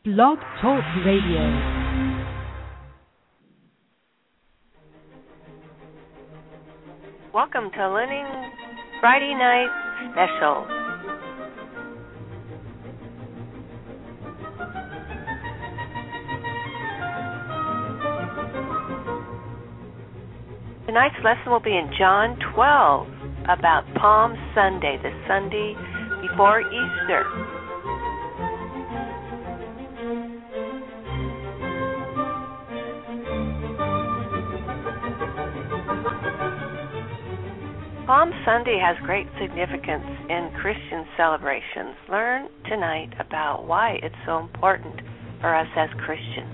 Blog Talk Radio. Welcome to Learning Friday Night Special. Tonight's lesson will be in John 12 about Palm Sunday, the Sunday before Easter. Palm Sunday has great significance in Christian celebrations. Learn tonight about why it's so important for us as Christians.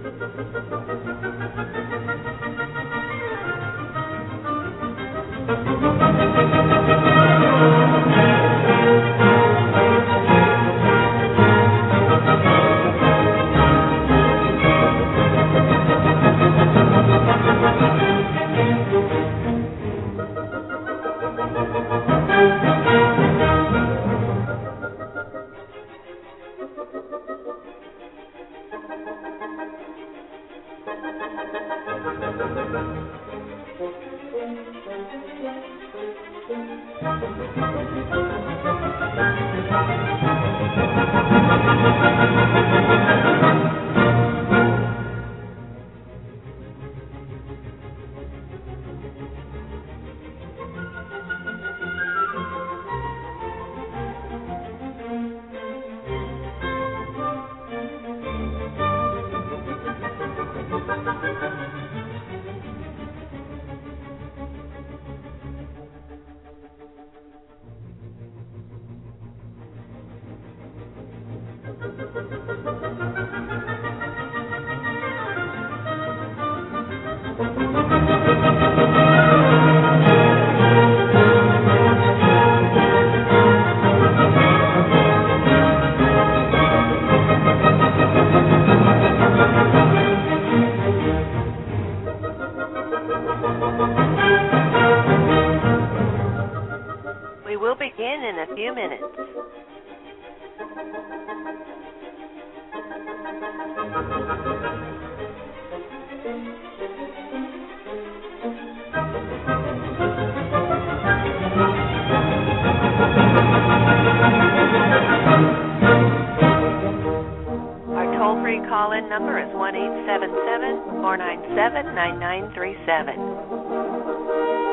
We will begin in a few minutes. Our toll-free call-in number is 1-877-497-9937.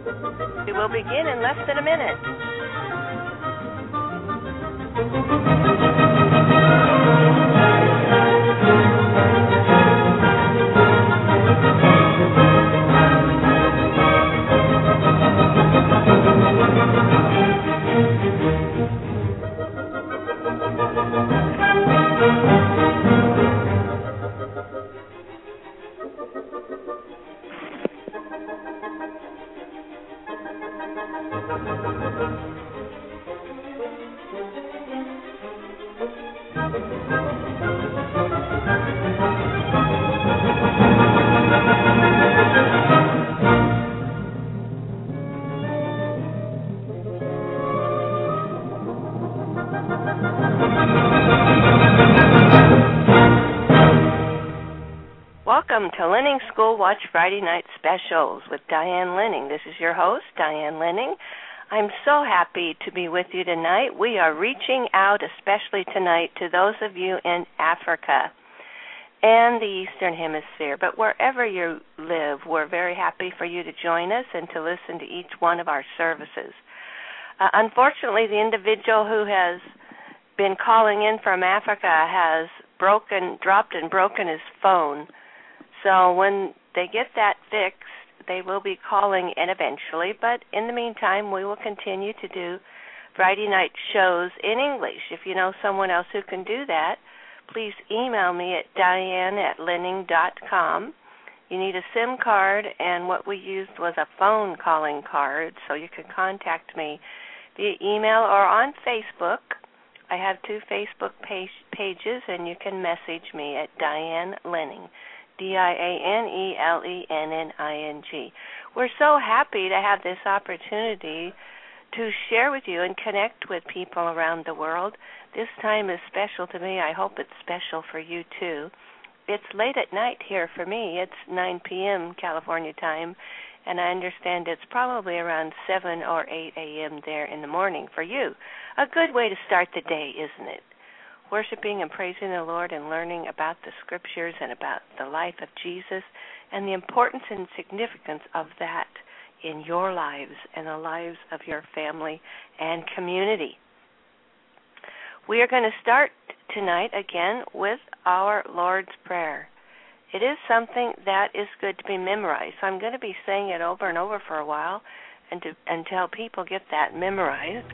We will begin in less than a minute. Welcome to Linning School Watch Friday Night Specials with Diane Linning. This is your host, Diane Linning. I'm so happy to be with you tonight. We are reaching out especially tonight to those of you in Africa and the Eastern Hemisphere. But wherever you live, we're very happy for you to join us and to listen to each one of our services. Unfortunately, the individual who has been calling in from Africa has dropped and broken his phone. So when they get that fixed, they will be calling in eventually. But in the meantime, we will continue to do Friday night shows in English. If you know someone else who can do that, please email me at diane@linning.com. You need a SIM card, and what we used was a phone calling card, so you can contact me via email or on Facebook. I have 2 Facebook pages, and you can message me at Diane Linning. DianeLenning. We're so happy to have this opportunity to share with you and connect with people around the world. This time is special to me. I hope it's special for you too. It's late at night here for me. It's 9 p.m. California time, and I understand it's probably around 7 or 8 a.m. there in the morning for you. A good way to start the day, isn't it? Worshiping and praising the Lord and learning about the Scriptures and about the life of Jesus and the importance and significance of that in your lives and the lives of your family and community. We are going to start tonight again with our Lord's Prayer. It is something that is good to be memorized. So I'm going to be saying it over and over for a while until people get that memorized.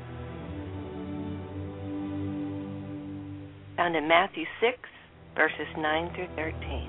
Found in Matthew 6, verses 9 through 13.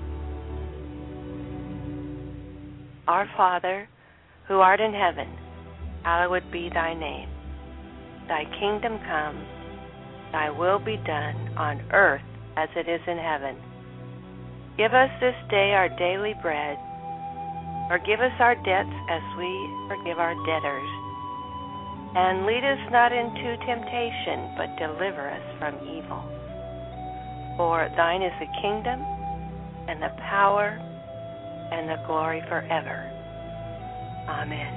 Our Father, who art in heaven, hallowed be thy name. Thy kingdom come, thy will be done on earth as it is in heaven. Give us this day our daily bread. Forgive us our debts as we forgive our debtors. And lead us not into temptation, but deliver us from evil. For thine is the kingdom, and the power, and the glory forever. Amen.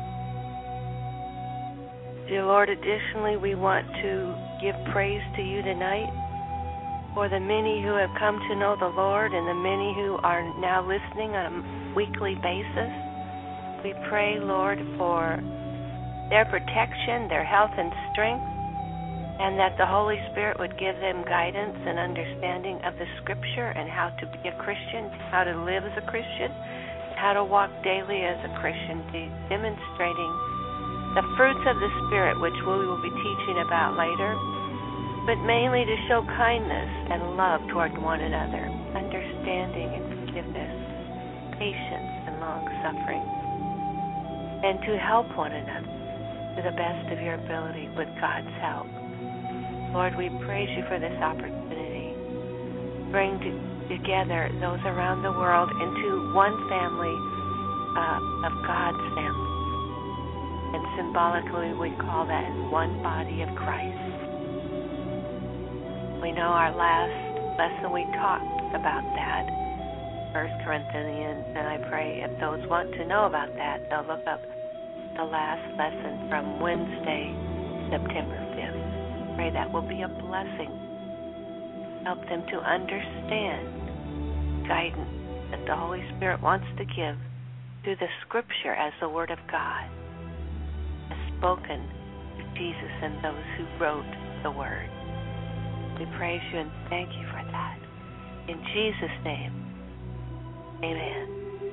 Dear Lord, additionally, we want to give praise to you tonight for the many who have come to know the Lord and the many who are now listening on a weekly basis. We pray, Lord, for their protection, their health and strength, and that the Holy Spirit would give them guidance and understanding of the Scripture and how to be a Christian, how to live as a Christian, how to walk daily as a Christian, demonstrating the fruits of the Spirit, which we will be teaching about later, but mainly to show kindness and love toward one another, understanding and forgiveness, patience and long-suffering, and to help one another to the best of your ability with God's help. Lord, we praise you for this opportunity. Bring together those around the world into one family of God's family. And symbolically, we call that one body of Christ. We know our last lesson we talked about that, 1 Corinthians, and I pray if those want to know about that, they'll look up the last lesson from Wednesday, September 5th. Pray that will be a blessing. Help them to understand guidance that the Holy Spirit wants to give through the Scripture as the Word of God. spoken to Jesus and those who wrote the Word. We praise you and thank you for that. In Jesus' name, amen.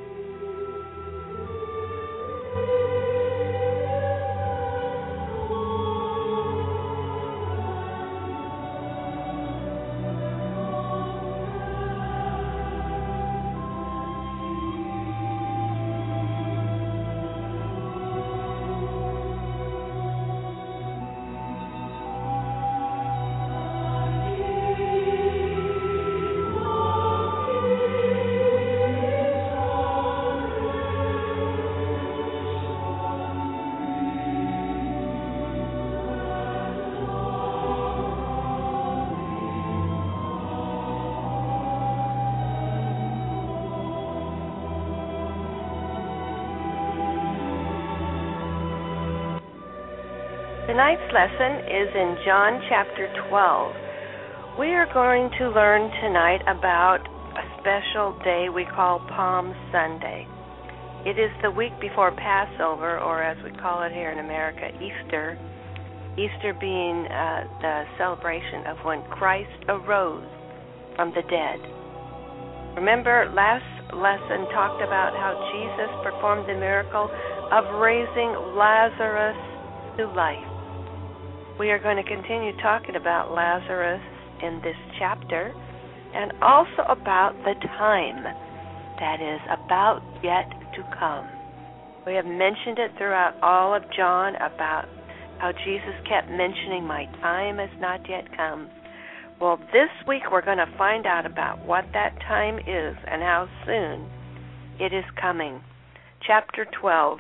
Tonight's lesson is in John chapter 12. We are going to learn tonight about a special day we call Palm Sunday. It is the week before Passover, or as we call it here in America, Easter. Easter being the celebration of when Christ arose from the dead. Remember, last lesson talked about how Jesus performed the miracle of raising Lazarus to life. We are going to continue talking about Lazarus in this chapter and also about the time that is about yet to come. We have mentioned it throughout all of John about how Jesus kept mentioning, my time has not yet come. Well, this week we're going to find out about what that time is and how soon it is coming. Chapter 12.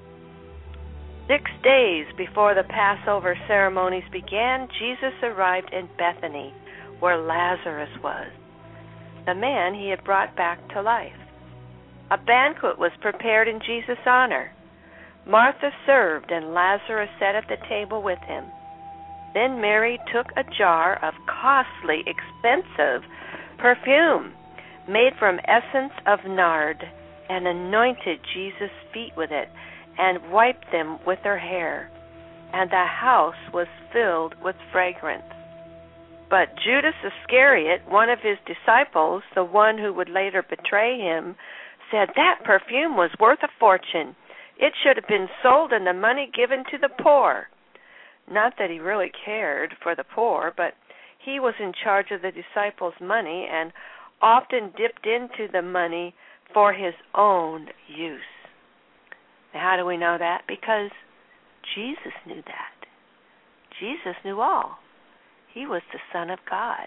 6 days before the Passover ceremonies began, Jesus arrived in Bethany, where Lazarus was, the man he had brought back to life. A banquet was prepared in Jesus' honor. Martha served, and Lazarus sat at the table with him. Then Mary took a jar of costly, expensive perfume made from essence of nard and anointed Jesus' feet with it, and wiped them with her hair, and the house was filled with fragrance. But Judas Iscariot, one of his disciples, the one who would later betray him, said that perfume was worth a fortune. It should have been sold and the money given to the poor. Not that he really cared for the poor, but he was in charge of the disciples' money and often dipped into the money for his own use. Now, how do we know that? Because Jesus knew that. Jesus knew all. He was the Son of God.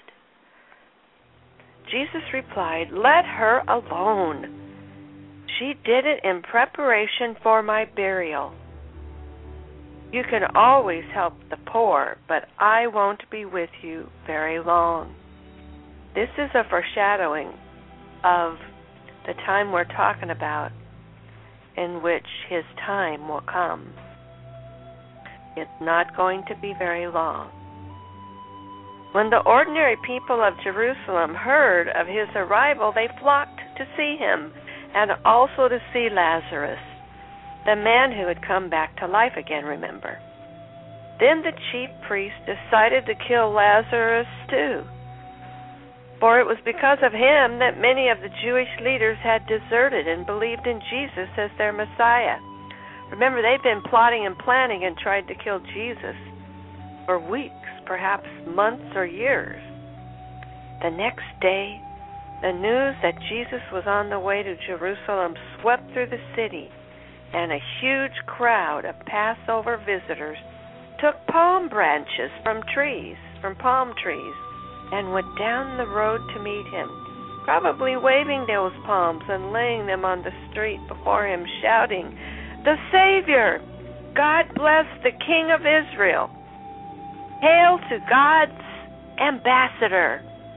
Jesus replied, "Let her alone. She did it in preparation for my burial. You can always help the poor, but I won't be with you very long." This is a foreshadowing of the time we're talking about, in which his time will come. It's not going to be very long. When the ordinary people of Jerusalem heard of his arrival, they flocked to see him and also to see Lazarus, the man who had come back to life again, remember. Then the chief priests decided to kill Lazarus too, for it was because of him that many of the Jewish leaders had deserted and believed in Jesus as their Messiah. Remember, they'd been plotting and planning and tried to kill Jesus for weeks, perhaps months or years. The next day, the news that Jesus was on the way to Jerusalem swept through the city, and a huge crowd of Passover visitors took palm branches from palm trees, and went down the road to meet him, probably waving those palms and laying them on the street before him, shouting, "The Savior! God bless the King of Israel! Hail to God's ambassador!"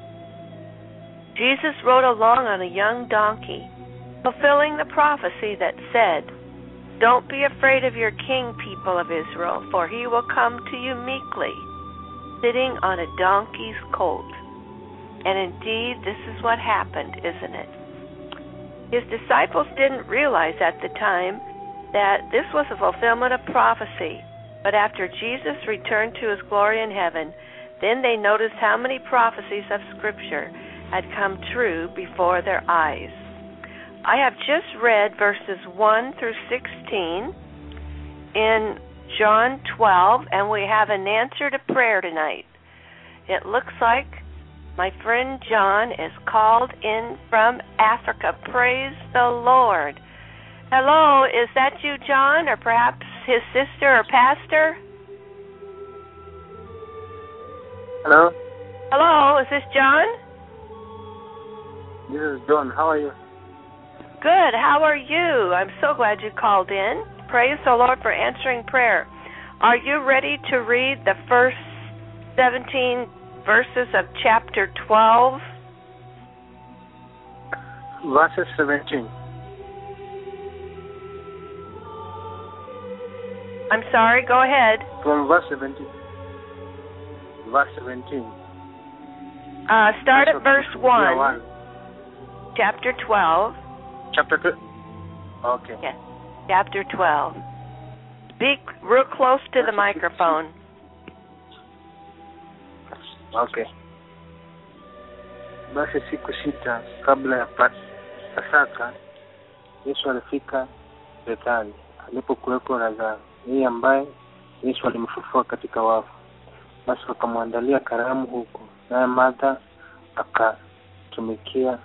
Jesus rode along on a young donkey, fulfilling the prophecy that said, "Don't be afraid of your king, people of Israel, for he will come to you meekly, sitting on a donkey's colt." And indeed, this is what happened, isn't it? His disciples didn't realize at the time that this was a fulfillment of prophecy, But after Jesus returned to his glory in heaven, then they noticed how many prophecies of Scripture had come true before their eyes. I have just read verses 1 through 16 in John 12, and we have an answer to prayer tonight. It looks like my friend John is called in from Africa. Praise the Lord. Hello, is that you, John, or perhaps his sister or pastor? Hello? Hello, is this John? This is John. How are you? Good. How are you? I'm so glad you called in. Praise the Lord for answering prayer. Are you ready to read the first 17 verses of chapter 12? Verses 17. I'm sorry, go ahead. From verse 17. Verse 17. Start at verse 1. Chapter 12. Chapter 2. Okay. Yes, chapter 12. Speak real close to the microphone. Okay. Basi siku sita kabla ya Pasaka, Yesu alifika Bethani alipokuweko Lazaro, yeye ambaye Yesu alimfufua katika wafu. Basi wakamwandalia karamu huko, naye Martha akatumikia.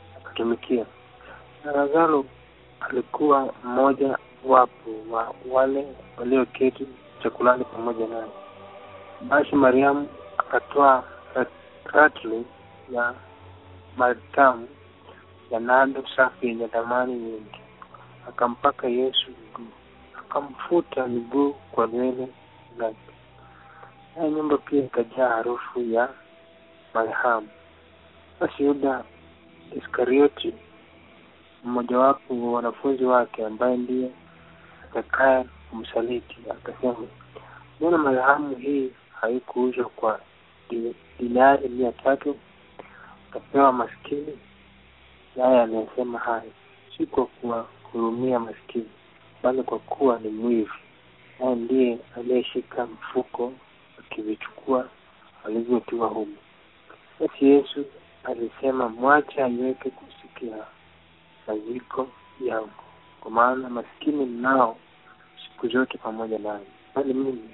Na Lazaro alikuwa mmoja wapo wa wale walioketi chakulani pamoja naye. Basi Mariamu akatoa ratli ya martamu ya nado safi yenye thamani nyingi, akampaka Yesu miguu, akamfuta miguu kwa nywele zake. Na nyumba pia ikajaa harufu ya marhamu. Basi Yuda Iskarioti, mmojawapo wa wanafunzi wake, ambaye ndiye atakaye kumsaliti, akasema, mbona marhamu hii haikuuzwa kwa dinari 300 akapewa maskini? Naye anasema haya si kwa kuwahurumia maskini, bali kwa kuwa ni mwivi. Naye ndiye aliyeshika mfuko akivichukua alivyotiwa humo. Basi Yesu alisema, mwache aiweke kusikia maziko yangu, kwa maana maskini nao siku zote pamoja nami, bali mimi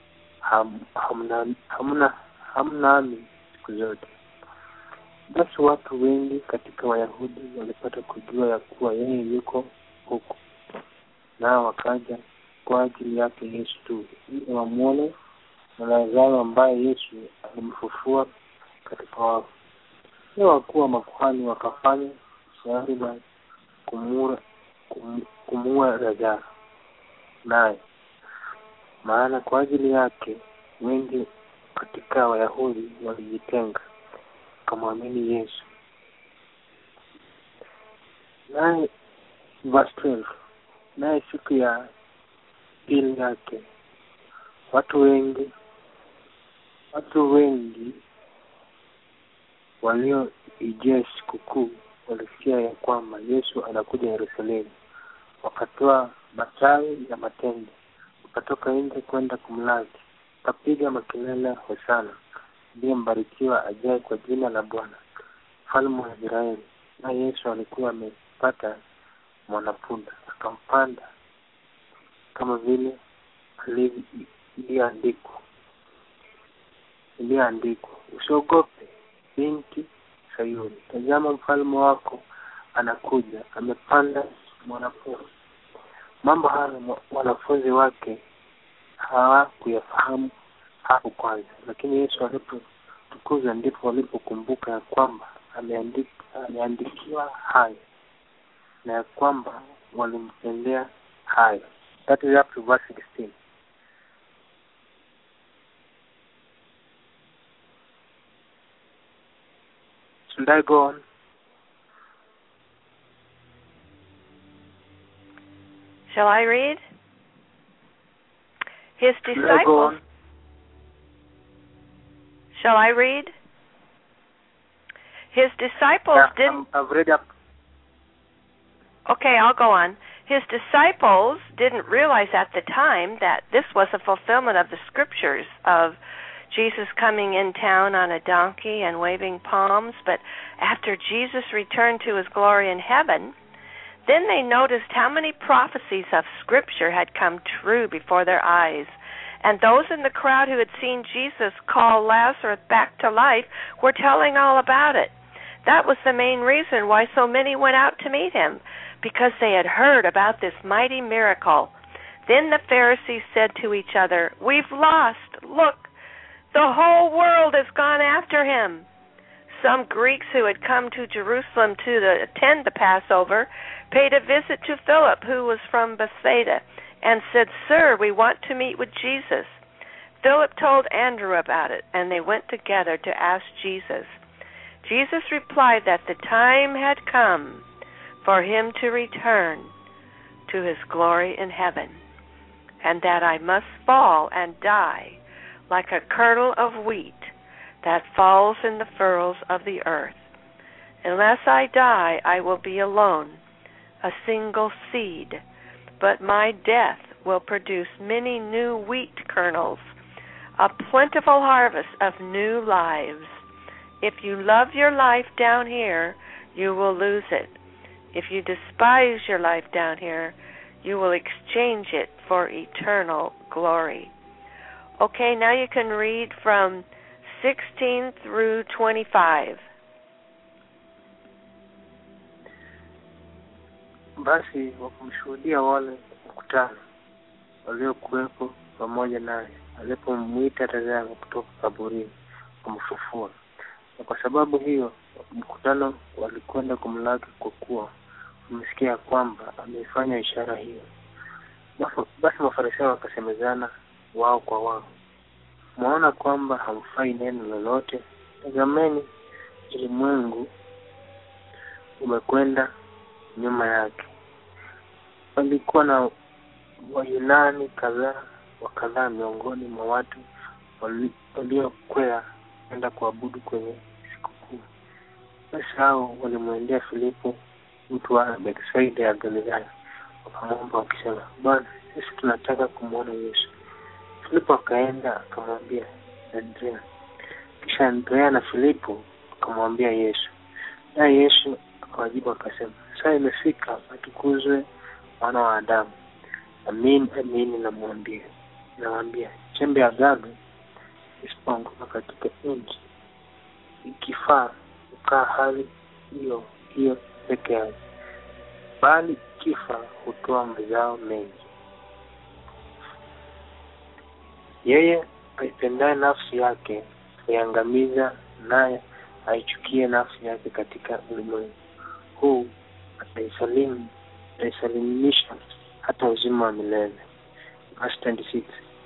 hamnami siku zote. Basi watu wengi katika Wayahudi walipata kujua ya kuwa yeye yuko huko, nao wakaja kwa ajili yake Yesu tu, ili wamwone na Lazaro ambaye Yesu alimfufua katika wafu. Leo wakuu wa makuhani wakafanya shauri la kumuua Lazaro naye, maana kwa ajili yake wengi katika Wayahudi walijitenga kumwamini Yesu. Naye verse 12, naye siku ya pili yake watu wengi walioijia sikukuu walisikia ya kwamba Yesu anakuja Yerusalemu. Wakatoa matawi ya matende, wakatoka nje kwenda kumlaki, kapiga makelele, hosana, ndiye mbarikiwa ajaye kwa jina la Bwana, mfalme wa Israeli. Na Yesu alikuwa amepata mwanapunda, akampanda, kama vile iliandikwa, usiogope binti Sayuni, tazama mfalme wako anakuja, amepanda mwanapunda. Mambo haya wanafunzi wake hawakuyafahamu hapo kwanza, lakini Yesu alipotukuza ndipo walipokumbuka ya kwamba ameandikiwa hayo, na ya kwamba walimtendea hayo. That is up to verse 16. Should I go on? Shall I read? His disciples. Shall I read? His disciples didn't. I've read up. Okay, I'll go on. His disciples didn't realize at the time that this was a fulfillment of the scriptures of Jesus coming in town on a donkey and waving palms, but after Jesus returned to his glory in heaven, then they noticed how many prophecies of Scripture had come true before their eyes. And those in the crowd who had seen Jesus call Lazarus back to life were telling all about it. That was the main reason why so many went out to meet him, because they had heard about this mighty miracle. Then the Pharisees said to each other, "We've lost. Look, the whole world has gone after him." Some Greeks who had come to Jerusalem to attend the Passover paid a visit to Philip, who was from Bethsaida, and said, "Sir, we want to meet with Jesus." Philip told Andrew about it, and they went together to ask Jesus. Jesus replied that the time had come for him to return to his glory in heaven, and that I must fall and die like a kernel of wheat that falls in the furrows of the earth. Unless I die, I will be alone, a single seed, but my death will produce many new wheat kernels, a plentiful harvest of new lives. If you love your life down here, you will lose it. If you despise your life down here, you will exchange it for eternal glory. Okay, now you can read from 16 through 25. Basi wakamshuhudia wale mkutano waliokuwepo pamoja naye alipomwita tazama kutoka kaburini kumfufua. Na kwa sababu hiyo mkutano walikwenda kumlaki kwa kuwa wamesikia kwamba amefanya ishara hiyo. Basi Mafarisayo wakasemezana wao kwa wao, "Mwaona kwamba hamfai neno lolote? Tazameni, ulimwengu umekwenda nyuma yake." Walikuwa na Wayunani kadhaa miongoni mwa watu waliokwea kwenda kuabudu kwenye sikukuu. Basi hao walimwendea Filipo, mtu wa Bethsaida ya Galilaya, wakamwomba wakisema, "Bwana, sisi tunataka kumwona Yesu." Filipo akaenda akamwambia Andrea. Kisha Andrea na Filipo akamwambia Yesu. Naye Yesu akawajibu akasema, "Saa imefika atukuzwe Mwana wa Adamu. Amini nawaambia, chembe ya agano isipoanguka katika nchi, ikifaa ukaa hali hiyo hiyo peke yake, bali kifa hutoa mazao mengi. Yeye aipendaye nafsi yake huiangamiza, naye aichukie nafsi yake katika ulimwengu huu ataisalimisha hata uzima wa milele." Verse 26.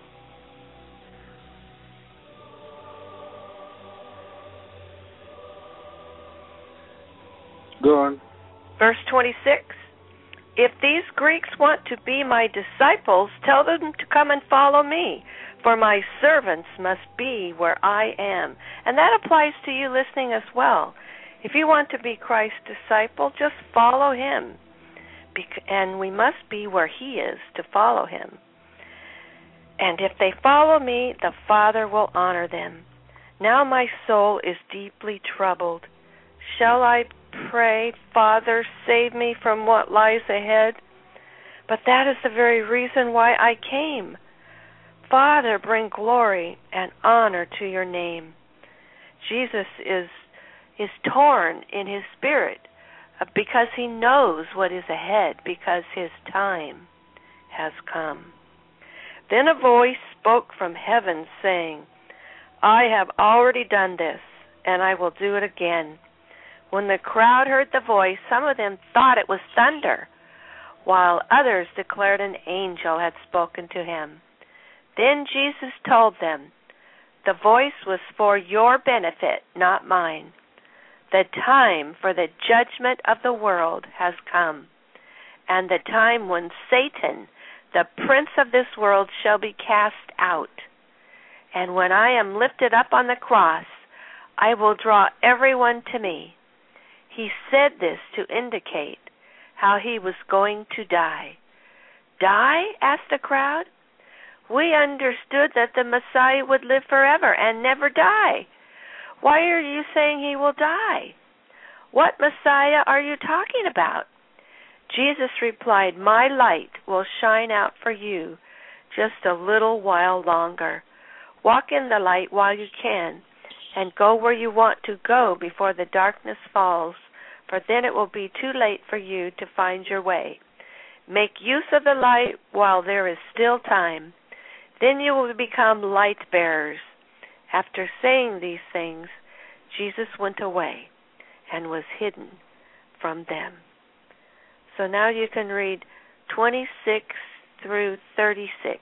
Go on. Verse 26. "If these Greeks want to be my disciples, tell them to come and follow me, for my servants must be where I am." And that applies to you listening as well. If you want to be Christ's disciple, just follow him. And we must be where he is to follow him. "And if they follow me, the Father will honor them. Now my soul is deeply troubled. Shall I pray, 'Father, save me from what lies ahead'? But that is the very reason why I came. Father, bring glory and honor to your name." Jesus is torn in his spirit because he knows what is ahead, because his time has come. Then a voice spoke from heaven saying, "I have already done this, and I will do it again." When the crowd heard the voice, some of them thought it was thunder, while others declared an angel had spoken to him. Then Jesus told them, "The voice was for your benefit, not mine. The time for the judgment of the world has come, and the time when Satan, the prince of this world, shall be cast out. And when I am lifted up on the cross, I will draw everyone to me." He said this to indicate how he was going to die. Die? Asked the crowd. We understood that the Messiah would live forever and never die. Why are you saying he will die? What Messiah are you talking about? Jesus replied, My light will shine out for you just a little while longer. Walk in the light while you can, and go where you want to go before the darkness falls, for then it will be too late for you to find your way. Make use of the light while there is still time. Then you will become light bearers. After saying these things, Jesus went away and was hidden from them. So now you can read 26 through 36.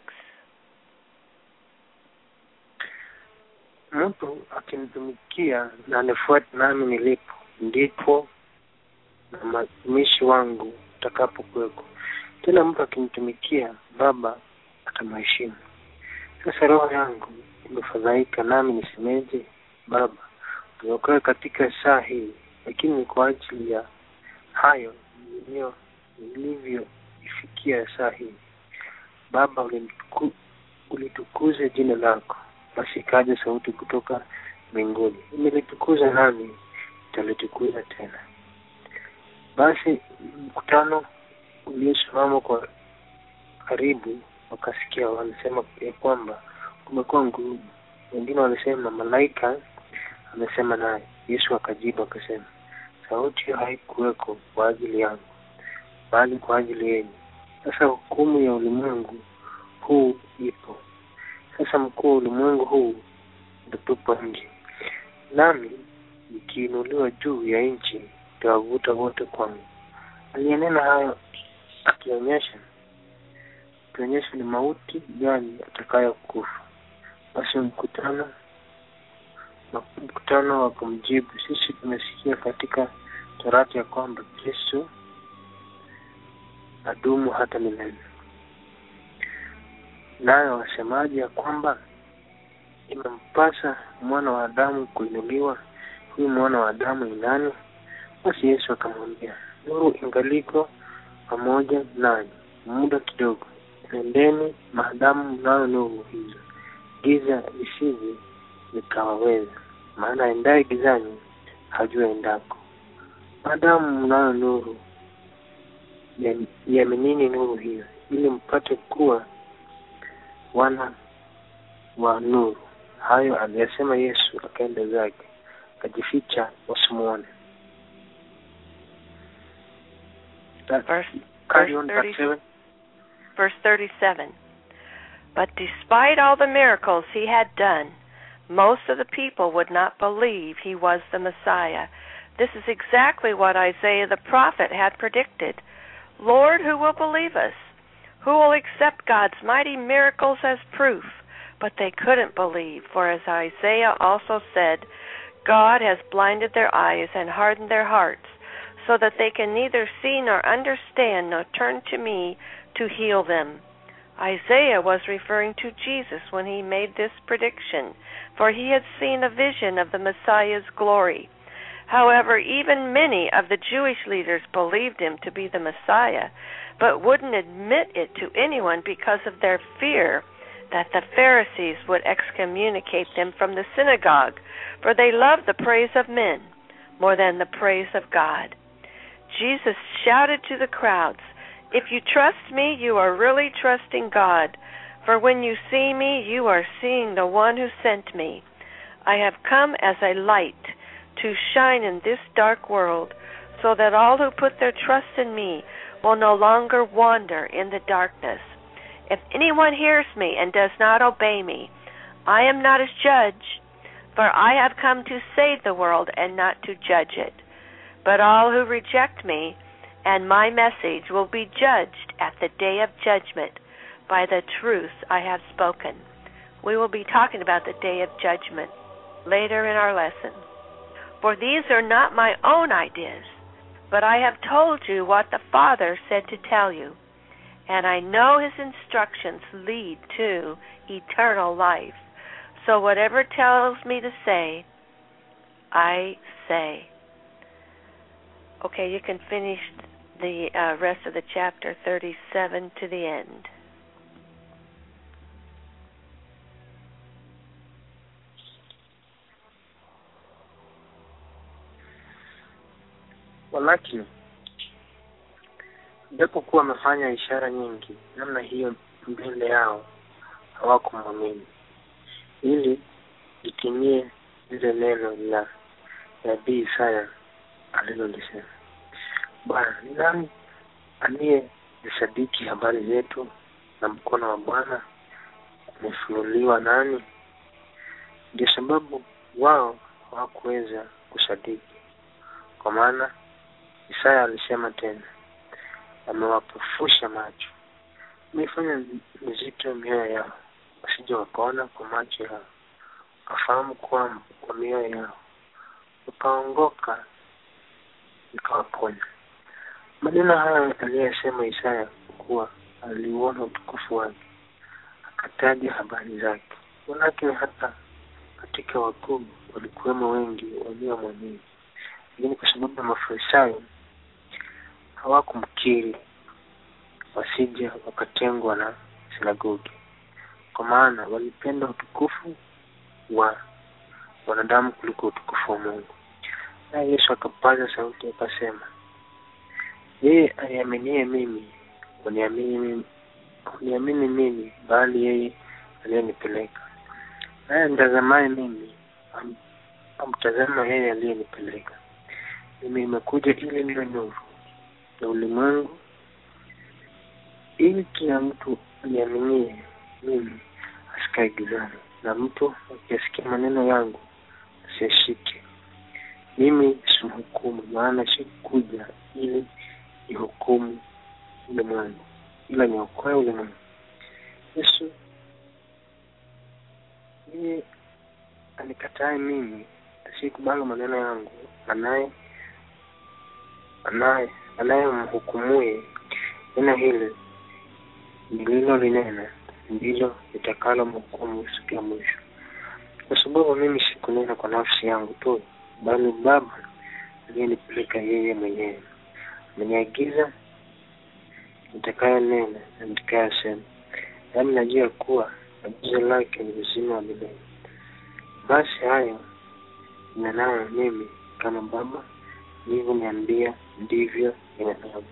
Mtu akinitumikia na anifuate nami nilipo, ndipo na mtumishi wangu utakapokuweko. Tena mtu akinitumikia, Baba atamheshimu. Sasa roho yangu imefadhaika, nami nisemeje? Baba, tuokoe katika saa hii. Lakini kwa ajili ya hayo nilivyoifikia saa hii, Baba, ulitukuze jina lako. Basi ikaja sauti kutoka mbinguni, nimelitukuza nami nitalitukuza tena. Basi mkutano uliosimama kwa karibu wakasikia, wanasema ya kwamba kumekuwa ngurumo. Wengine walisema malaika amesema naye. Yesu akajibu akasema, sauti hiyo haikuweko kwa ajili yangu, bali kwa ajili yenu. Sasa hukumu ya ulimwengu huu ipo. Sasa mkuu wa ulimwengu huu utatupwa nje. Nami nikiinuliwa juu ya nchi, nitawavuta wote kwangu. Aliyenena hayo akionyesha ni mauti gani atakayokufa. Basi mkutano wakamjibu, sisi tumesikia katika Torati ya kwamba Kristo adumu hata milele. Nayo wasemaje ya kwamba imempasa mwana wa Adamu kuinuliwa? Huyu mwana wa Adamu ni nani? Basi Yesu akamwambia, nuru ingaliko pamoja nanyi muda kidogo. Nendeni maadamu mnayo nuru hizo, giza lisije likawaweza. Maana endaye gizani hajua endako. Maadamu mnayo nuru, iaminini nuru hiyo, ili mpate kuwa wana wa nuru. Hayo aliyasema Yesu, akaenda zake, akajificha wasimuone. Verse 37. But despite all the miracles he had done, most of the people would not believe he was the Messiah. This is exactly what Isaiah the prophet had predicted. Lord, who will believe us? Who will accept God's mighty miracles as proof? But they couldn't believe, for as Isaiah also said, God has blinded their eyes and hardened their hearts, so that they can neither see nor understand nor turn to me to heal them. Isaiah was referring to Jesus when he made this prediction, for he had seen a vision of the Messiah's glory. However, even many of the Jewish leaders believed him to be the Messiah, but wouldn't admit it to anyone because of their fear that the Pharisees would excommunicate them from the synagogue, for they loved the praise of men more than the praise of God. Jesus shouted to the crowds, "If you trust me, you are really trusting God, for when you see me, you are seeing the one who sent me. I have come as a light to shine in this dark world, so that all who put their trust in me will no longer wander in the darkness. If anyone hears me and does not obey me, I am not his judge, for I have come to save the world and not to judge it. But all who reject me and my message will be judged at the day of judgment by the truth I have spoken." We will be talking about the day of judgment later in our lesson. "For these are not my own ideas, but I have told you what the Father said to tell you, and I know his instructions lead to eternal life. So whatever it tells me to say, I say." Okay, you can finish the rest of the chapter 37 to the end. Walakini japokuwa wamefanya ishara nyingi namna hiyo mbele yao, hawakumwamini, ili litimie lile neno la nabii Isaya alilolisema, Bwana, ni nani aliyesadiki habari zetu, na mkono wa Bwana umefunuliwa nani? Ndio sababu wao hawakuweza kusadiki, kwa maana Isaya alisema tena, amewapofusha macho, amefanya mizito mioyo yao, wasije wakaona kwa macho yao, kafahamu kwa mioyo yao, ukaongoka ikawaponya. Maneno haya aliyesema Isaya kuwa aliuona utukufu wake, akataja habari zake. Walakini hata katika wakuu walikuwemo wengi waliomwamini, lakini kwa sababu ya Mafarisayo hawakumkiri, wasije wakatengwa na sinagogi, kwa maana walipenda utukufu wa wanadamu kuliko utukufu wa Mungu. Na Yesu akapaza sauti akasema, yeye aniaminie mimi, uniamini mimi, bali yeye aliyenipeleka. Naye mtazamaye mimi, amtazama yeye aliyenipeleka. Mimi nimekuja ili niwe nuru ya ulimwengu, ili kila mtu aniaminie mimi asikae gizani, na mtu akisikia maneno yangu asiyashike. Mimi simhukumu, maana sikuja ili nihukumu ulimwengu, ila niokoe ulimwengu. Yesu, yeye anikatae mimi, asikubali maneno yangu, anayemhukumuye neno hili ndilo linena, ndilo litakalo mhukumu siku ya mwisho. Kwa sababu mimi sikunena kwa nafsi yangu tu, bali Baba aliyenipeleka yeye mwenyewe ameniagiza nitakayonena na nitakayosema. Nami najua kuwa agizo lake ni uzima wa milele. Basi hayo ninanayo mimi, kama Baba alivyoniambia ndivyo ninavyo.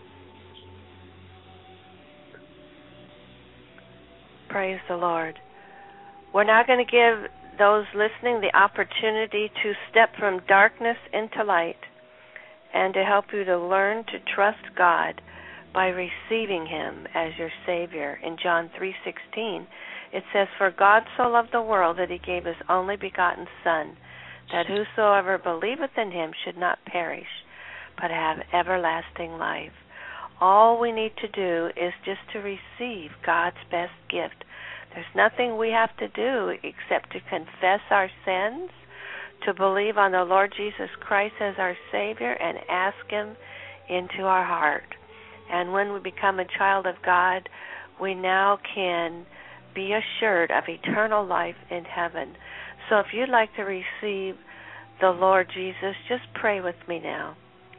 Praise the Lord. We're now going to give those listening the opportunity to step from darkness into light, and to help you to learn to trust God by receiving Him as your Savior. In John 3:16, it says, For God so loved the world that He gave His only begotten Son, that whosoever believeth in Him should not perish, but have everlasting life. All we need to do is just to receive God's best gift. There's nothing we have to do except to confess our sins, to believe on the Lord Jesus Christ as our Savior, and ask Him into our heart. And when we become a child of God, we now can be assured of eternal life in heaven. So if you'd like to receive the Lord Jesus, just pray with me now.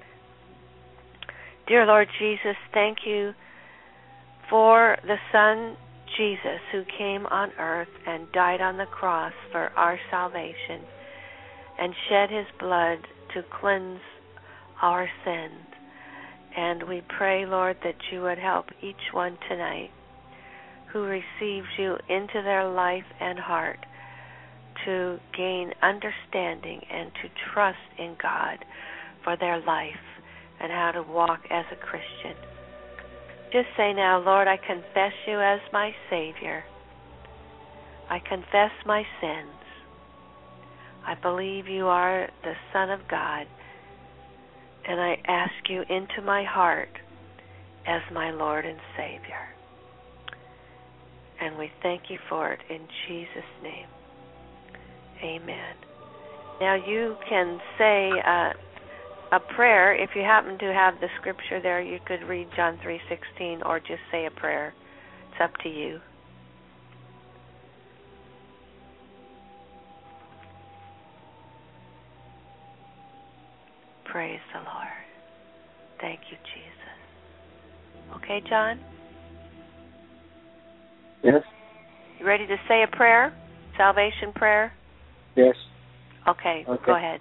Dear Lord Jesus, thank you for the Son, Jesus, who came on earth and died on the cross for our salvation and shed His blood to cleanse our sins. And we pray, Lord, that you would help each one tonight who receives you into their life and heart to gain understanding and to trust in God for their life and how to walk as a Christian. Just say now, Lord, I confess you as my Savior. I confess my sins. I believe you are the Son of God, and I ask you into my heart as my Lord and Savior. And we thank you for it in Jesus' name. Amen. Now you can say a prayer. If you happen to have the scripture there, you could read John 3:16 or just say a prayer. It's up to you. Praise the Lord. Thank you, Jesus. Okay, John? Yes? You ready to say a prayer? Salvation prayer? Yes. Okay, go ahead.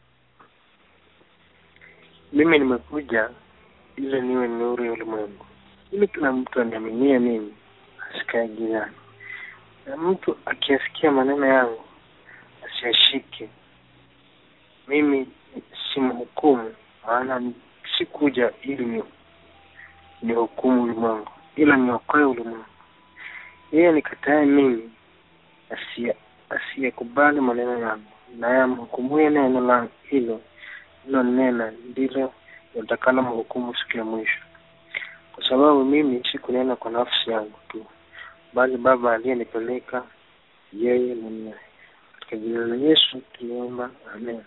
Mimi nimekuja ili niwe nuru ya ulimwengu, ili kila mtu aniaminie mimi asikae gizani, na mtu akiyasikia maneno yangu asiyashike. Mimi simhukumu, maana sikuja ili ni hukumu ulimwengu, ila niokoe ulimwengu. Yeye nikatae mimi asiyekubali maneno yangu, naye amhukumuye neno langu hilo nena ndilo nitakalo mhukumu siku ya mwisho. Kwa sababu mimi sikunena kwa nafsi yangu tu, bali Baba aliyenipeleka yeye mwenyewe. Katika jina la Yesu tunaomba, amen.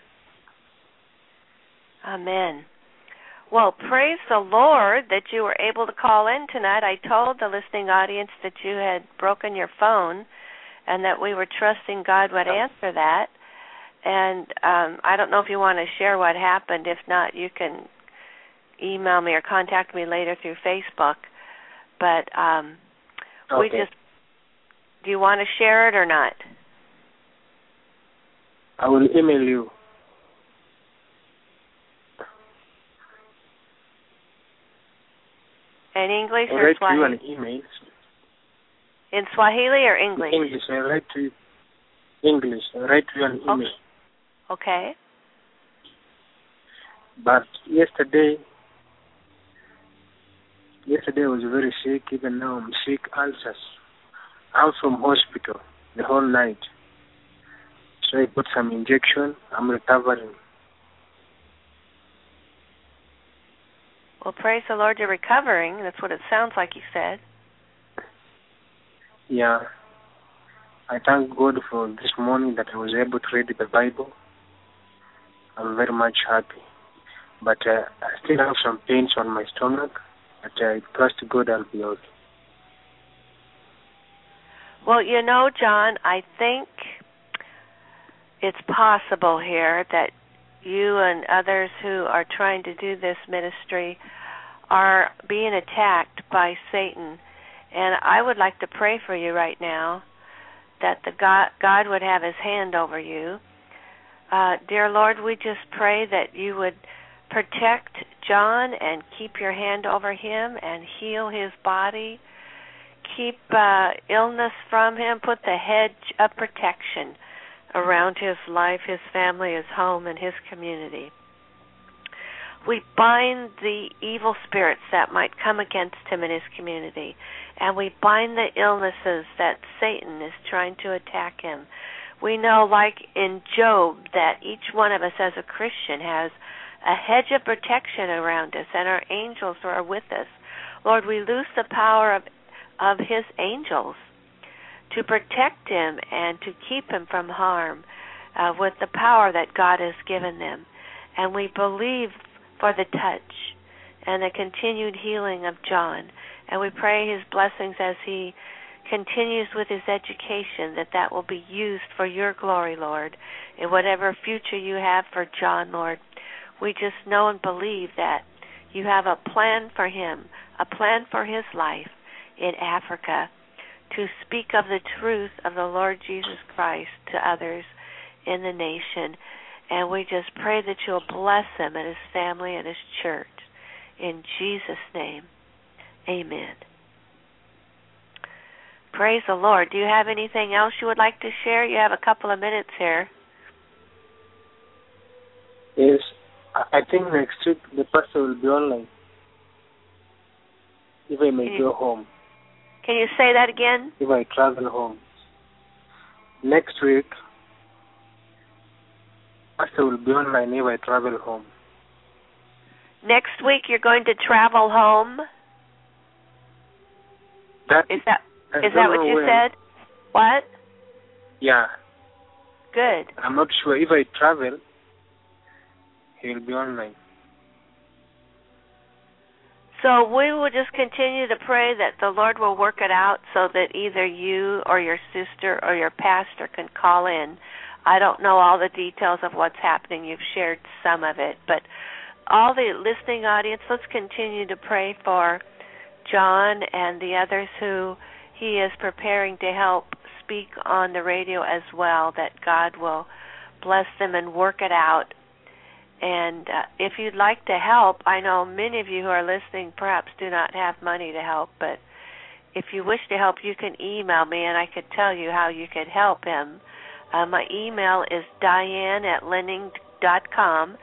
Amen. Well, praise the Lord that you were able to call in tonight. I told the listening audience that you had broken your phone and that we were trusting God would answer that. And I don't know if you want to share what happened. If not, you can email me or contact me later through Facebook. But Okay. Do you want to share it or not? I will email you. In English I'll or write Swahili? to you an email. In Swahili or English? English. I'll write to you. English. I'll write to you an email. Okay. But yesterday I was very sick. Even now I'm sick, ulcers. I'm from hospital the whole night. So I put some injection. I'm recovering. Well, praise the Lord, you're recovering. That's what it sounds like you said. Yeah. I thank God for this morning that I was able to read the Bible. I'm very much happy. But I still have some pains on my stomach. But I trust God I'll be okay. Well, you know, John, I think it's possible here that you and others who are trying to do this ministry are being attacked by Satan. And I would like to pray for you right now that God would have his hand over you. Dear Lord, we just pray that you would protect John and keep your hand over him and heal his body. Keep illness from him. Put the hedge of protection around his life, his family, his home, and his community. We bind the evil spirits that might come against him and his community, and we bind the illnesses that Satan is trying to attack him. We know, like in Job, that each one of us as a Christian has a hedge of protection around us, and our angels are with us. Lord, we loose the power of his angels to protect him and to keep him from harm with the power that God has given them. And we believe for the touch and the continued healing of John. And we pray his blessings as he continues with his education, that will be used for your glory, Lord, in whatever future you have for John, Lord. We just know and believe that you have a plan for him, a plan for his life in Africa, to speak of the truth of the Lord Jesus Christ to others in the nation. And we just pray that you'll bless him and his family and his church. In Jesus' name, amen. Praise the Lord. Do you have anything else you would like to share? You have a couple of minutes here. Yes. I think next week the pastor will be online. If I may go home. Can you say that again? If I travel home. Next week, pastor will be online if I travel home. Next week you're going to travel home? Is that what you said? What? Yeah. Good. I'm not sure. If I travel, he will be online. So we will just continue to pray that the Lord will work it out so that either you or your sister or your pastor can call in. I don't know all the details of what's happening. You've shared some of it. But all the listening audience, let's continue to pray for John and the others who he is preparing to help speak on the radio as well, that God will bless them and work it out. And if you'd like to help, I know many of you who are listening perhaps do not have money to help, but if you wish to help, you can email me and I could tell you how you could help him. My email is diane@lenning.com,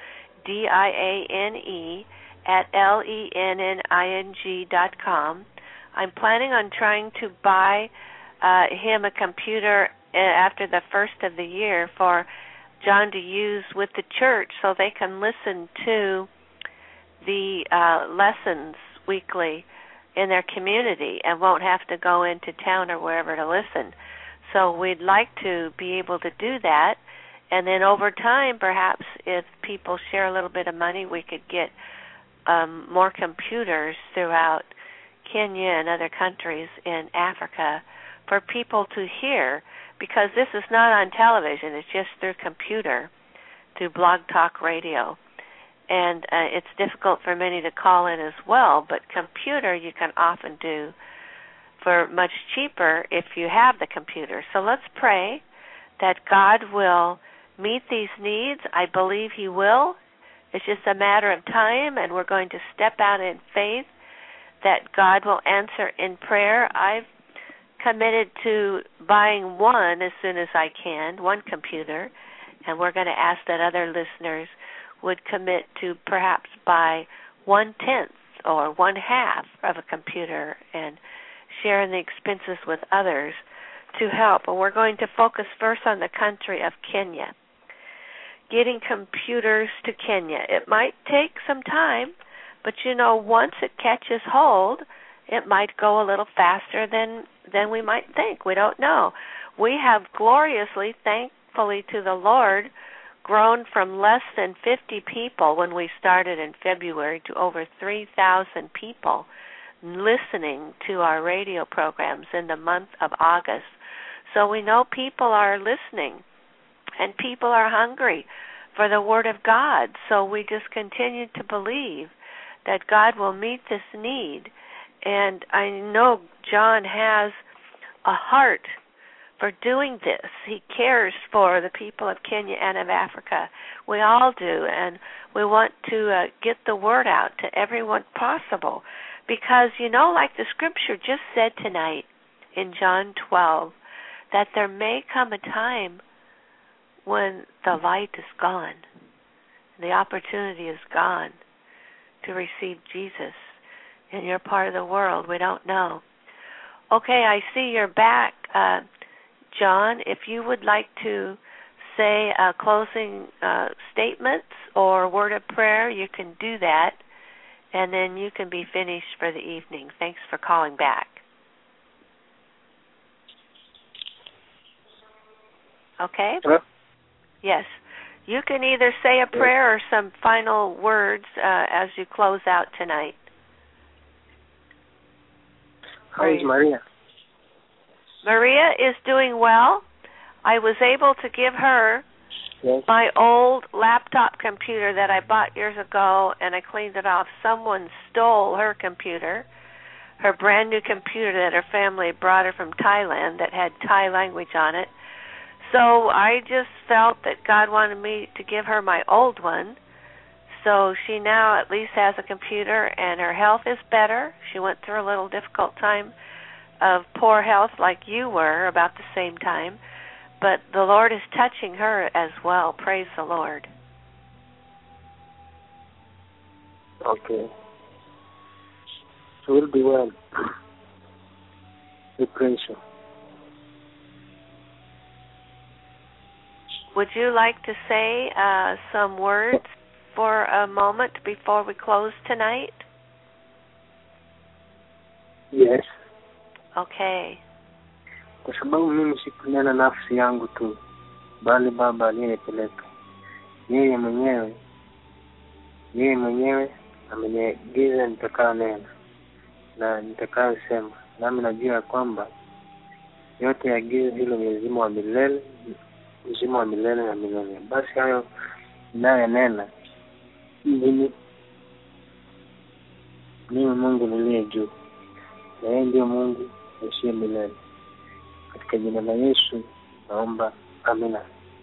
DIANE@LENNING.com. I'm planning on trying to buy him a computer after the first of the year for John to use with the church so they can listen to the lessons weekly in their community and won't have to go into town or wherever to listen. So we'd like to be able to do that. And then over time, perhaps if people share a little bit of money, we could get more computers throughout Kenya and other countries in Africa for people to hear, because this is not on television. It's just through computer, through Blog Talk Radio. And it's difficult for many to call in as well, but computer you can often do for much cheaper if you have the computer. So let's pray that God will meet these needs. I believe he will. It's just a matter of time, and we're going to step out in faith that God will answer in prayer. I've committed to buying one as soon as I can, one computer, and we're going to ask that other listeners would commit to perhaps buy 1/10 or 1/2 of a computer and sharing the expenses with others to help. And we're going to focus first on the country of Kenya. Getting computers to Kenya. It might take some time, but once it catches hold, it might go a little faster than we might think. We don't know. We have gloriously, thankfully to the Lord, grown from less than 50 people when we started in February to over 3,000 people listening to our radio programs in the month of August. So we know people are listening and people are hungry for the Word of God. So we just continue to believe that God will meet this need. And I know John has a heart for doing this. He cares for the people of Kenya and of Africa. We all do, and we want to get the word out to everyone possible. Because, like the scripture just said tonight in John 12, that there may come a time when the light is gone, the opportunity is gone to receive Jesus in your part of the world. We don't know. Okay, I see you're back, John. If you would like to say closing statements or word of prayer, you can do that, and then you can be finished for the evening. Thanks for calling back. Okay? Hello? Yes. You can either say a prayer or some final words as you close out tonight. How is Maria? Maria is doing well. I was able to give her my old laptop computer that I bought years ago, and I cleaned it off. Someone stole her computer, her brand new computer that her family brought her from Thailand that had Thai language on it. So I just felt that God wanted me to give her my old one. So she now at least has a computer, and her health is better. She went through a little difficult time of poor health like you were about the same time. But the Lord is touching her as well. Praise the Lord. Okay. So we'll be well. We praise you. Would you like to say some words for a moment before we close tonight? Yes. Okay. Kwa sababu mimi sikunena nafsi yangu tu, bali Baba aliyenipeleka. Yeye mwenyewe ameniagiza nitakao nena na nitakao sema. Nami najua kwamba yote agizo hilo ni uzima wa milele na milele. Basi hayo ninayonena, mimi Mungu niliye juu, na yeye ndiye Mungu aishiye milele. Katika jina la Yesu naomba, amina.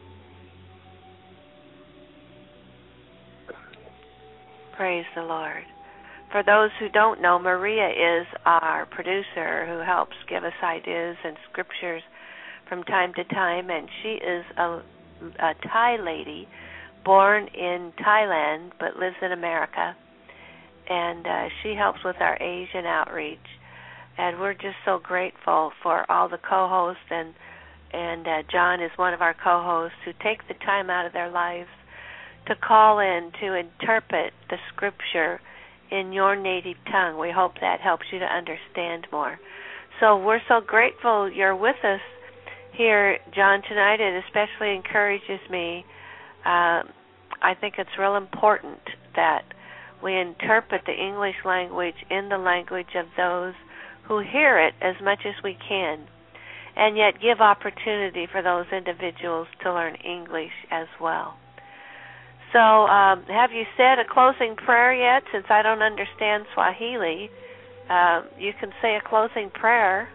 Praise the Lord. For those who don't know, Maria is our producer who helps give us ideas and scriptures from time to time, and she is a Thai lady born in Thailand but lives in America, and she helps with our Asian outreach. And we're just so grateful for all the co-hosts, and John is one of our co-hosts who take the time out of their lives to call in to interpret the scripture in your native tongue. We hope that helps you to understand more. So we're so grateful you're with us here, John, tonight. It especially encourages me. I think it's real important that we interpret the English language in the language of those who hear it as much as we can, and yet give opportunity for those individuals to learn English as well. So have you said a closing prayer yet? Since I don't understand Swahili, you can say a closing prayer.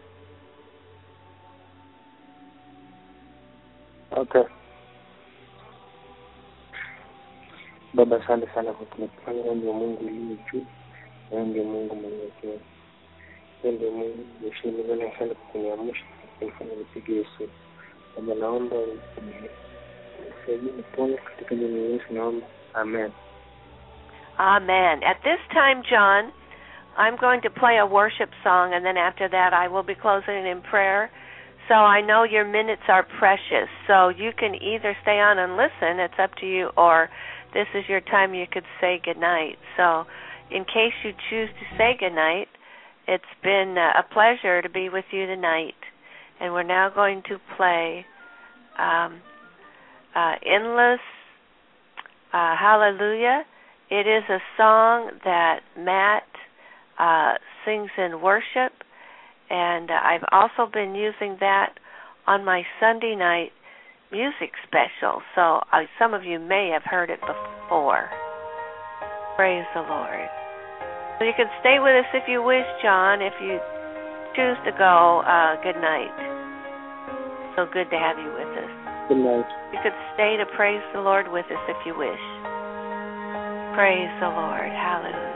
Okay. Baba, asante sana kwa kunifanya. Wewe ndio Mungu uliye juu, wewe ndio Mungu mwenyewe. Wewe ndio Mungu mwenyewe. Asante kwa kuniamsha, kunifanya nipige Yesu. Baba, naomba unisaidie nipone katika jina la Yesu, naomba. Amen. Amen. At this time, John, I'm going to play a worship song, and then after that I will be closing in prayer. So I know your minutes are precious, so you can either stay on and listen, it's up to you, or this is your time you could say goodnight. So in case you choose to say goodnight, it's been a pleasure to be with you tonight. And we're now going to play Endless Hallelujah. It is a song that Matt sings in worship, and I've also been using that on my Sunday night music special, so some of you may have heard it before. Praise the Lord. So you can stay with us if you wish, John. If you choose to go, good night. So good to have you with us. Good night. You could stay to praise the Lord with us if you wish. Praise the Lord. Hallelujah.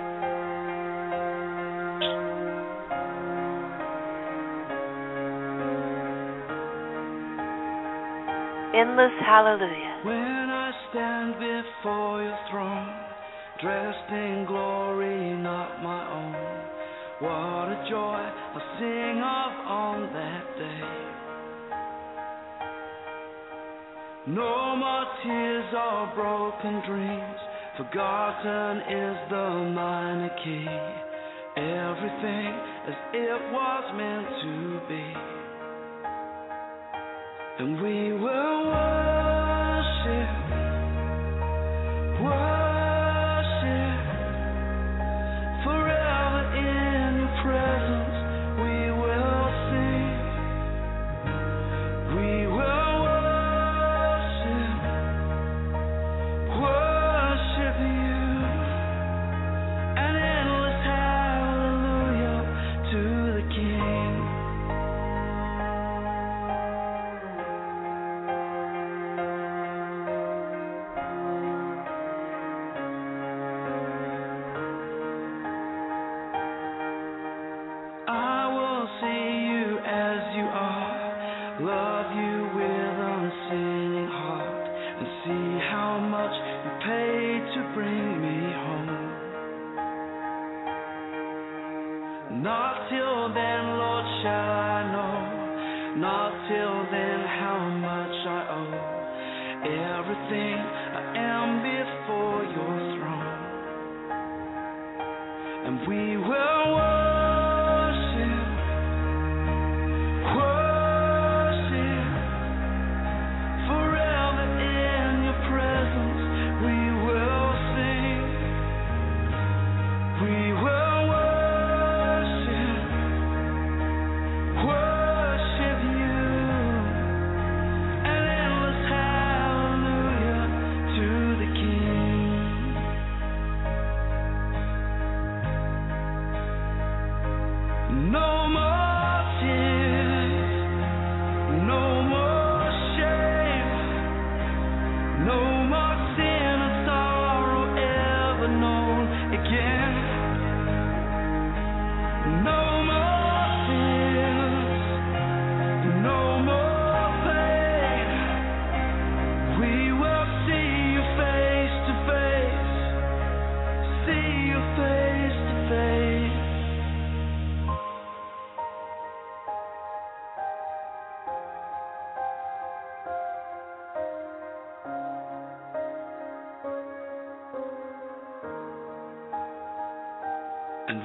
Endless hallelujah. When I stand before your throne, dressed in glory not my own, what a joy I'll sing of on that day. No more tears or broken dreams, forgotten is the minor key. Everything as it was meant to be. And we will worship, worship, forever in your presence we will sing. We will worship, worship you, an endless hallelujah to the King. Not till then, Lord, shall I know. Not till then, how much I owe. Everything I am before your throne. And we will worship, worship, forever in your presence we will sing. We will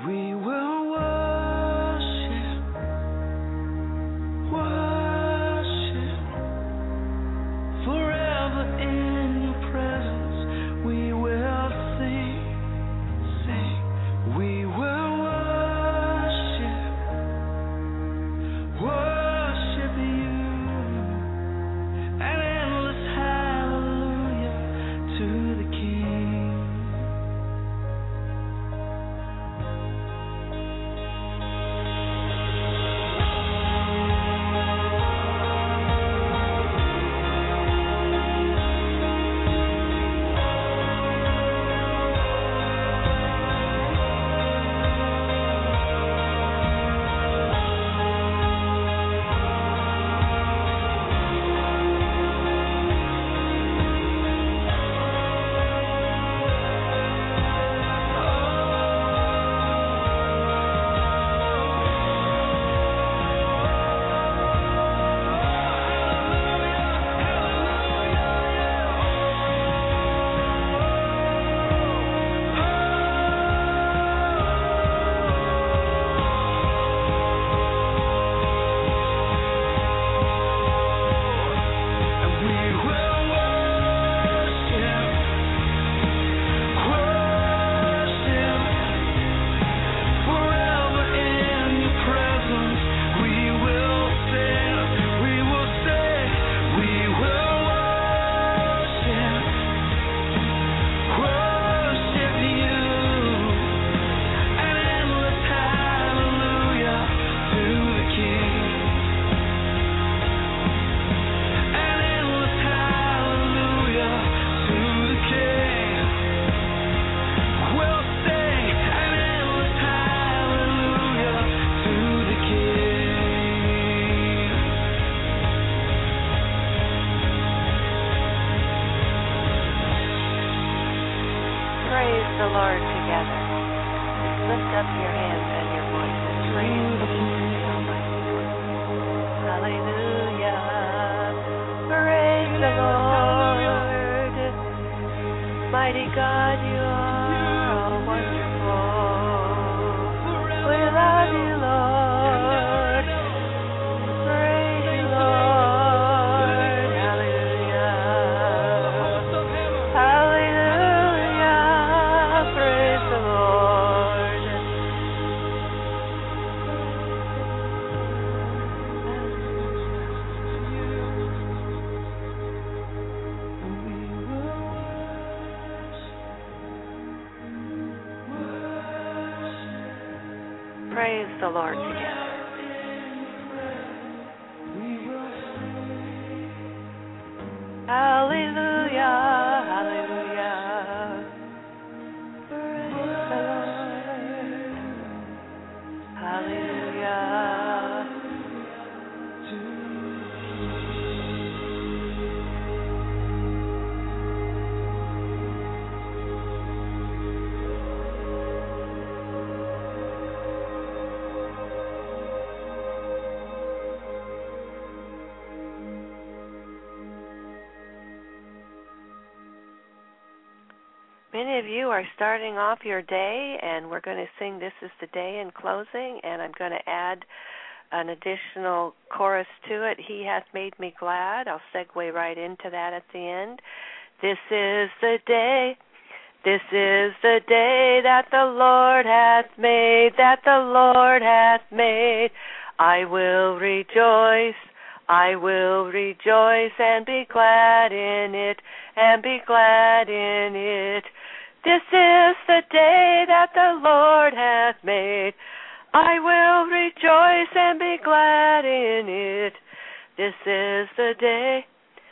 We will worship, worship, forever in your presence. We will sing, sing. We will worship, worship you. An endless hallelujah to the King. Praise the Lord together. Just lift up your hands and your voices. Praise the Lord, the Almighty One. Hallelujah. Praise the Lord. Mighty God, you are wonderful. We love you, Lord. Praise you, Lord. Hallelujah. Hallelujah. Praise the Lord. Praise the Lord together. Hallelujah, hallelujah. Praise the Lord. Hallelujah. Many of you are starting off your day, and we're going to sing This Is the Day in closing, and I'm going to add an additional chorus to it. He hath made me glad. I'll segue right into that at the end. This is the day, this is the day that the Lord hath made, that the Lord hath made. I will rejoice and be glad in it, and be glad in it. This is the day that the Lord hath made. I will rejoice and be glad in it. This is the day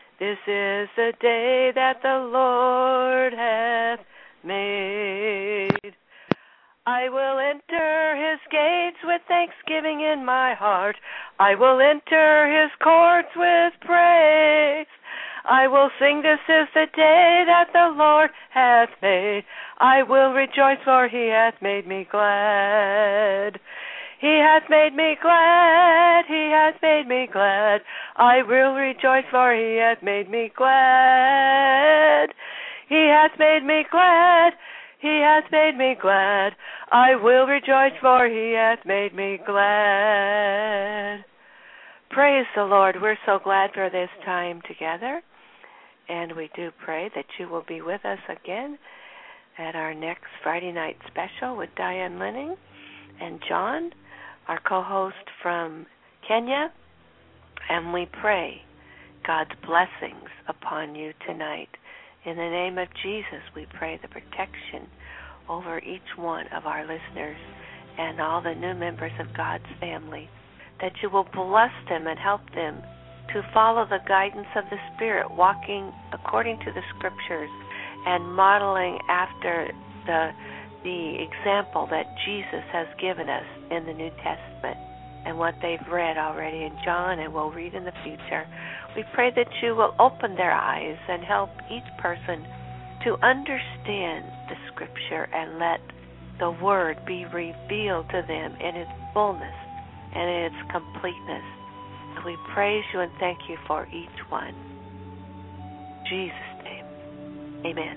that the Lord hath made. I will enter his gates with thanksgiving in my heart. I will enter his courts with praise. I will sing, this is the day that the Lord hath made. I will rejoice, for he hath made me glad. He hath made me glad, he hath made me glad. I will rejoice, for he hath made me glad. He hath made me glad, He hath made me glad. I will rejoice, for he hath made me glad. Praise the Lord. We're so glad for this time together. And we do pray that you will be with us again at our next Friday night special with Diane Linning and John, our co-host from Kenya. And we pray God's blessings upon you tonight. In the name of Jesus, we pray the protection over each one of our listeners and all the new members of God's family, that you will bless them and help them to follow the guidance of the Spirit, walking according to the Scriptures and modeling after the example that Jesus has given us in the New Testament and what they've read already in John and will read in the future. We pray that you will open their eyes and help each person to understand the Scripture and let the Word be revealed to them in its fullness and in its completeness. And we praise you and thank you for each one. In Jesus' name, amen.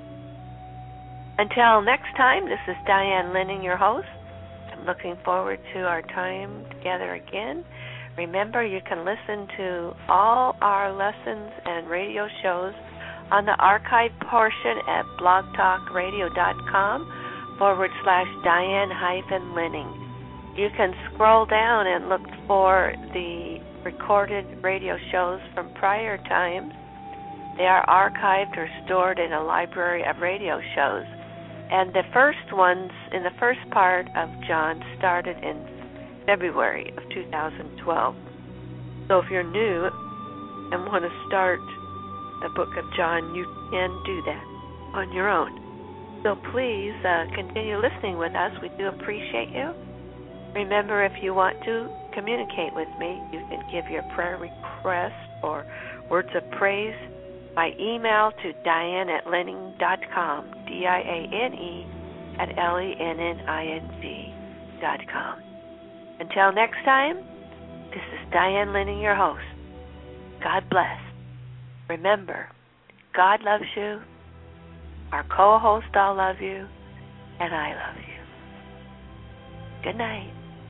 Until next time, this is Diane Linning, your host. I'm looking forward to our time together again. Remember, you can listen to all our lessons and radio shows on the archive portion at blogtalkradio.com/Diane-Linning. You can scroll down and look for the recorded radio shows from prior times. They are archived or stored in a library of radio shows. And the first ones in the first part of John started in February of 2012. So if you're new and want to start the book of John, you can do that on your own. So please continue listening with us. We do appreciate you. Remember, if you want to communicate with me, you can give your prayer request or words of praise by email to diane@lenning.com, diane@lenning.com. Until next time, this is Diane Linning, your host. God bless. Remember, God loves you, our co-host all love you, and I love you. Good night.